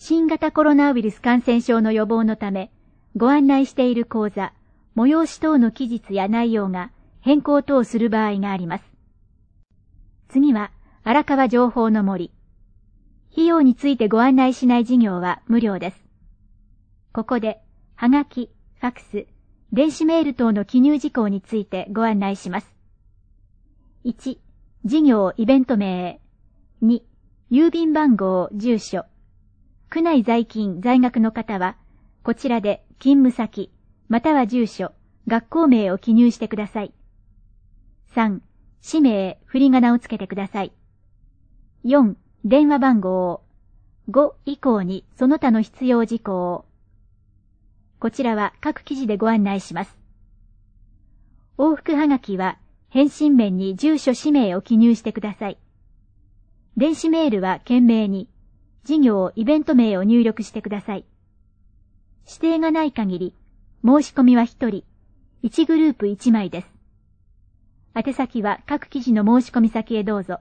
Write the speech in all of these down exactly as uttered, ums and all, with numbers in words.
新型コロナウイルス感染症の予防のため、ご案内している講座、催し等の期日や内容が変更等する場合があります。次は、荒川情報の森。費用についてご案内しない事業は無料です。ここで、はがき、ファクス、電子メール等の記入事項についてご案内します。いち、事業イベント名。に、郵便番号、住所。区内在勤、在学の方は、こちらで勤務先、または住所、学校名を記入してください。さん、氏名、振り仮名をつけてください。よん、電話番号。ご以降にその他の必要事項。こちらは各記事でご案内します。往復はがきは返信面に住所氏名を記入してください。電子メールは懸命に事業イベント名を入力してください。指定がない限り申し込みはひとり、いちグループいちまいです。宛先は各記事の申し込み先へどうぞ。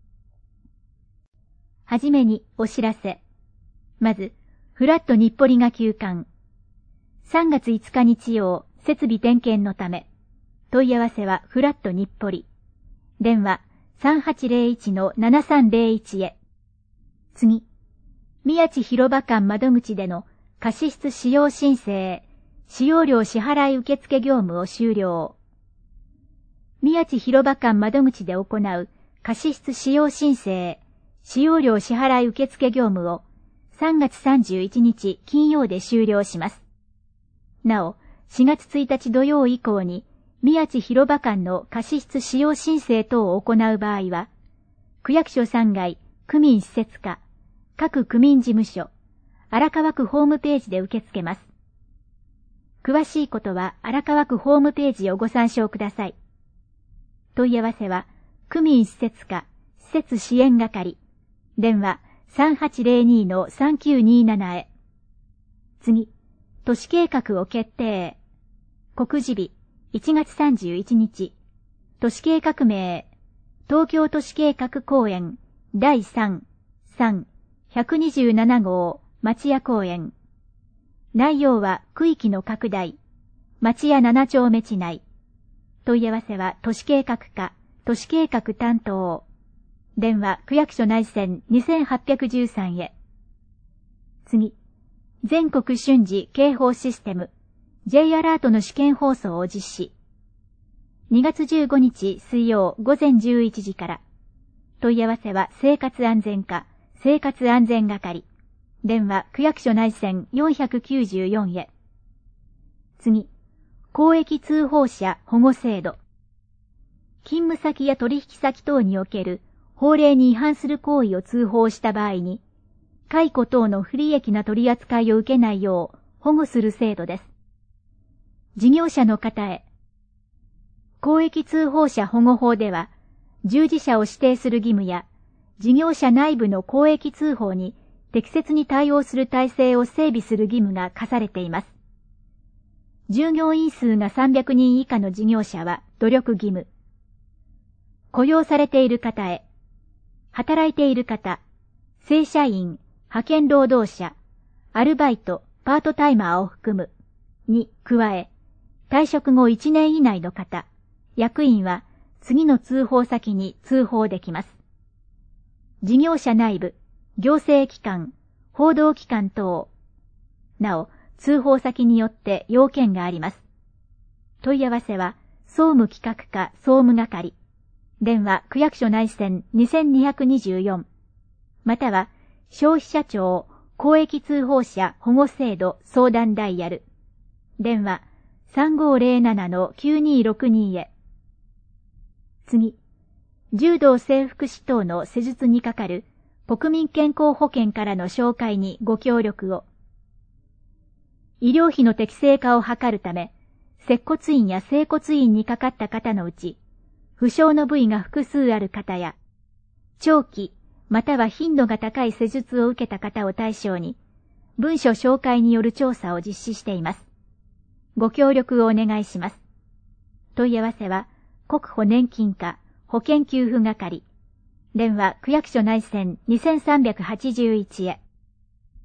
はじめにお知らせ。まず、フラット日暮里が休館。さんがついつか日曜、設備点検のため。問い合わせはフラット日暮里。電話 さんはちゼロいちのななさんゼロいち へ。次、宮地広場間窓口での貸室使用申請、使用料支払い受付業務を終了。宮地広場間窓口で行う貸室使用申請、使用料支払い受付業務をさんがつさんじゅういちにち金曜で終了します。なお、しがつついたち土曜以降に宮地広場間の貸室使用申請等を行う場合は、区役所さんがい、区民施設課、各区民事務所、荒川区ホームページで受け付けます。詳しいことは荒川区ホームページをご参照ください。問い合わせは、区民施設課、施設支援係、電話 さんはちゼロにのさんきゅうになな へ。次、都市計画を決定。告示日、いちがつさんじゅういちにち。都市計画名、東京都市計画公園、だいさん、さん、ひゃくにじゅうななごう、町屋公園。内容は区域の拡大、町屋ななちょうめ地内。問い合わせは都市計画課、都市計画担当。電話区役所内線にせんはっぴゃくじゅうさんへ。次、全国瞬時警報システム J アラートの試験放送を実施。にがつじゅうごにち水曜午前じゅういちじから。問い合わせは生活安全課、生活安全係。電話区役所内線よんひゃくきゅうじゅうよんへ。次、公益通報者保護制度。勤務先や取引先等における法令に違反する行為を通報した場合に、解雇等の不利益な取り扱いを受けないよう保護する制度です。事業者の方へ。公益通報者保護法では、従事者を指定する義務や、事業者内部の公益通報に適切に対応する体制を整備する義務が課されています。従業員数がさんびゃくにん以下の事業者は努力義務。雇用されている方へ。働いている方、正社員、派遣労働者、アルバイト、パートタイマーを含む、に加え、退職後いちねん以内の方、役員は次の通報先に通報できます。事業者内部、行政機関、報道機関等。なお、通報先によって要件があります。問い合わせは、総務企画課総務係。電話区役所内線にせんにひゃくにじゅうよん。または、消費者庁公益通報者保護制度相談ダイヤル。電話 さんごーぜろななのきゅうにーろくに へ。次、柔道整復師等の施術にかかる国民健康保険からの紹介にご協力を。医療費の適正化を図るため、接骨院や整骨院にかかった方のうち、負傷の部位が複数ある方や、長期または頻度が高い施術を受けた方を対象に、文書紹介による調査を実施しています。ご協力をお願いします。問い合わせは、国保年金課保険給付係。電話区役所内線にせんさんびゃくはちじゅういちへ。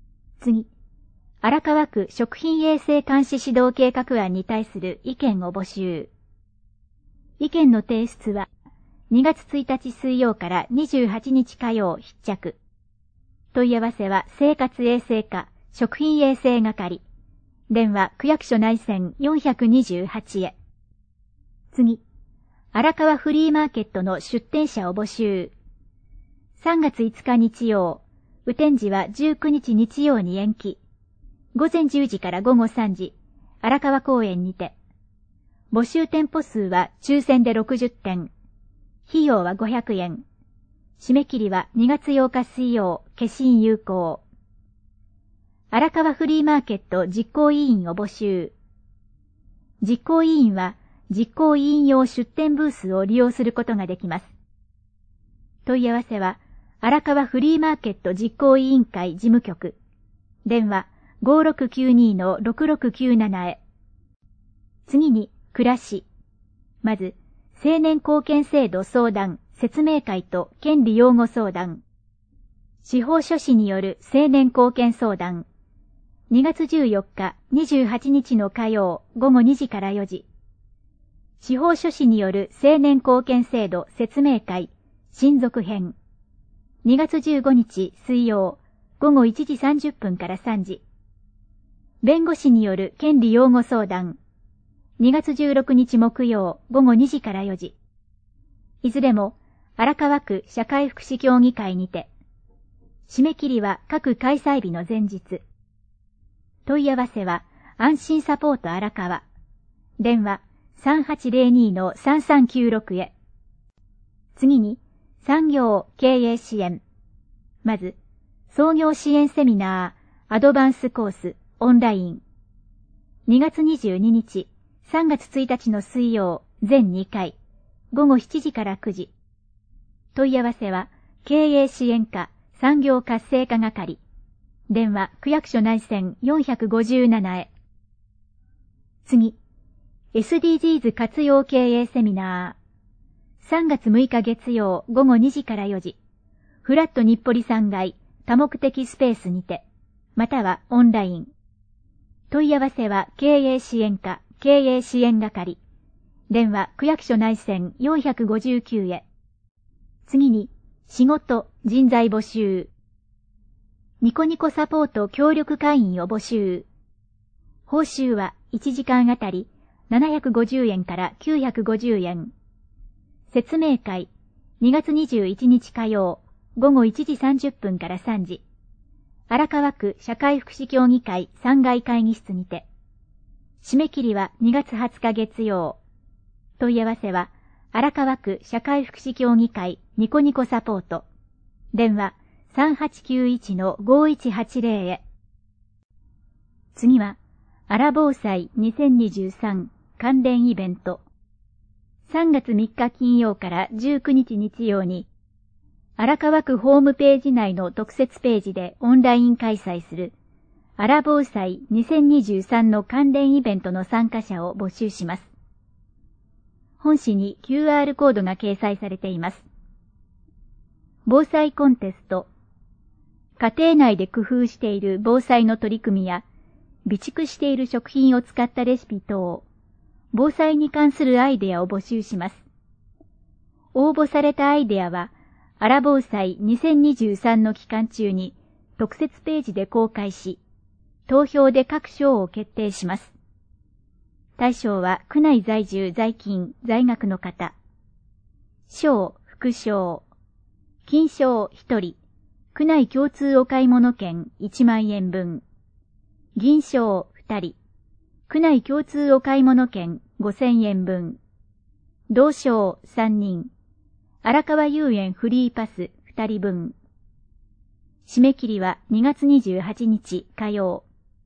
次、荒川区食品衛生監視指導計画案に対する意見を募集。意見の提出はにがつついたち水曜からにじゅうはちにち火曜必着。問い合わせは生活衛生課食品衛生係。電話区役所内線よんひゃくにじゅうはちへ。次、荒川フリーマーケットの出店者を募集。さんがついつか日曜、雨天時はじゅうくにち日曜に延期。午前じゅうじから午後さんじ、荒川公園にて。募集店舗数は抽選でろくじゅってん。費用はごひゃくえん。締め切りはにがつようか水曜、消印有効。荒川フリーマーケット実行委員を募集。実行委員は実行委員用出店ブースを利用することができます。問い合わせは荒川フリーマーケット実行委員会事務局。電話 ごろくきゅうに ろくろくきゅうなな へ。次に、暮らし。まず、青年貢献制度相談、説明会と権利擁護相談。司法書士による青年貢献相談。にがつじゅうよっか、にじゅうはちにちの火曜、午後にじからよじ。司法書士による青年貢献制度説明会、親族編。にがつじゅうごにち水曜、午後いちじさんじゅっぷんからさんじ。弁護士による権利擁護相談。にがつじゅうろくにち木曜、午後にじからよじ。いずれも、荒川区社会福祉協議会にて。締め切りは各開催日の前日。問い合わせは、安心サポート荒川。電話、さんはちぜろに さんさんきゅうろく へ。次に、産業経営支援。まず、創業支援セミナー、アドバンスコース、オンライン。にがつにじゅうににち、さんがつついたちの水曜、全にかい、午後しちじからくじ。問い合わせは、経営支援課、産業活性化係。電話、区役所内線よんひゃくごじゅうななへ。次、エスディージーズ 活用経営セミナー。さんがつむいか月曜、午後にじからよじ。フラット日暮里さんがい、多目的スペースにて、またはオンライン。問い合わせは経営支援課、経営支援係。電話、区役所内線よんひゃくごじゅうきゅうへ。次に、仕事、人材募集。ニコニコサポート協力会員を募集。報酬はいちじかんあたりななひゃくごじゅうえんからきゅうひゃくごじゅうえん。説明会、にがつにじゅういちにち火曜、午後いちじさんじゅっぷんからさんじ。荒川区社会福祉協議会さんがい会議室にて。締め切りはにがつはつか月曜。問い合わせは、荒川区社会福祉協議会ニコニコサポート。電話さんはちきゅういち ごいちはちぜろへ。次は、アラ防災にせんにじゅうさん関連イベント。さんがつみっか金曜からじゅうくにち日曜に、荒川区ホームページ内の特設ページでオンライン開催する、アラ防災にせんにじゅうさんの関連イベントの参加者を募集します。本誌に キューアール コードが掲載されています。防災コンテスト。家庭内で工夫している防災の取り組みや、備蓄している食品を使ったレシピ等、防災に関するアイデアを募集します。応募されたアイデアは、アラ防災にせんにじゅうさんの期間中に特設ページで公開し、投票で各賞を決定します。対象は区内在住在勤在学の方。賞、副賞。金賞ひとり、区内共通お買い物券いちまんえんぶん。銀賞ふたり、区内共通お買い物券ごせんえんぶん。銅賞さんにん、荒川遊園フリーパスふたりぶん。締め切りはにがつにじゅうはちにち火曜。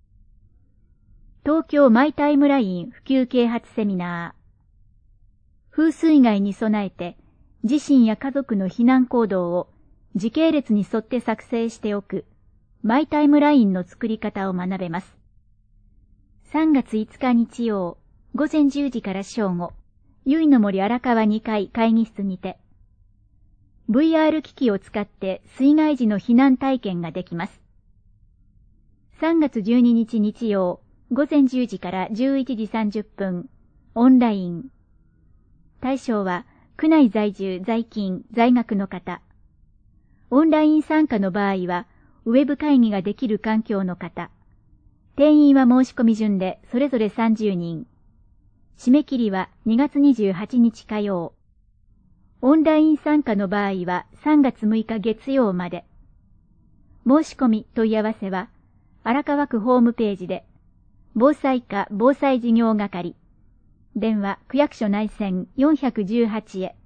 東京マイタイムライン普及啓発セミナー。風水害に備えて自身や家族の避難行動を時系列に沿って作成しておくマイタイムラインの作り方を学べます。さんがついつか日曜、午前じゅうじから正午、ゆいの森荒川にかい会議室にて、ブイアール 機器を使って水害時の避難体験ができます。 さんがつじゅうににち日曜、午前じゅうじからじゅういちじさんじゅっぷん、オンライン。対象は、区内在住、在勤、在学の方。オンライン参加の場合は、ウェブ会議ができる環境の方。定員は申し込み順でそれぞれさんじゅうにん。締め切りはにがつにじゅうはちにち火曜。オンライン参加の場合はさんがつむいか月曜まで。申し込み問い合わせは、荒川区ホームページで、防災課防災事業係。電話区役所内線よんいちはちへ。